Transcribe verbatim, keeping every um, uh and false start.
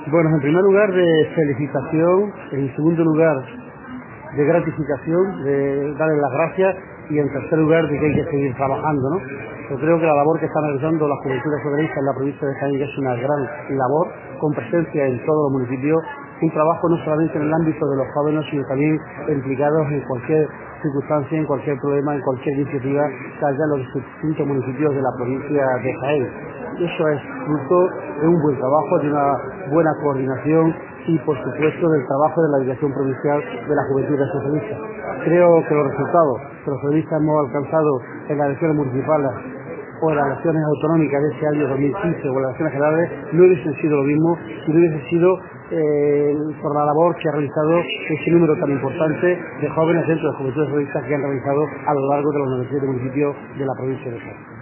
Bueno, en primer lugar de felicitación, en segundo lugar de gratificación, de darles las gracias y en tercer lugar de que hay que seguir trabajando, ¿no? Yo creo que la labor que están realizando las juventudes socialistas en la provincia de Jaén es una gran labor, con presencia en todos los municipios, un trabajo no solamente en el ámbito de los jóvenes, sino también implicados en cualquier circunstancia, en cualquier problema, en cualquier iniciativa que haya en los distintos municipios de la provincia de Jaén. Eso es fruto de un buen trabajo, de una buena coordinación y, por supuesto, del trabajo de la Dirección Provincial de la Juventud Socialista. Creo que los resultados que los socialistas hemos alcanzado en las elecciones municipales o en las elecciones autonómicas de este año dos mil quince o en las elecciones generales no hubiesen sido lo mismo si no hubiese sido eh, por la labor que ha realizado ese número tan importante de jóvenes dentro de las juventudes socialistas que han realizado a lo largo de los noventa y siete municipios de la provincia de Jaén.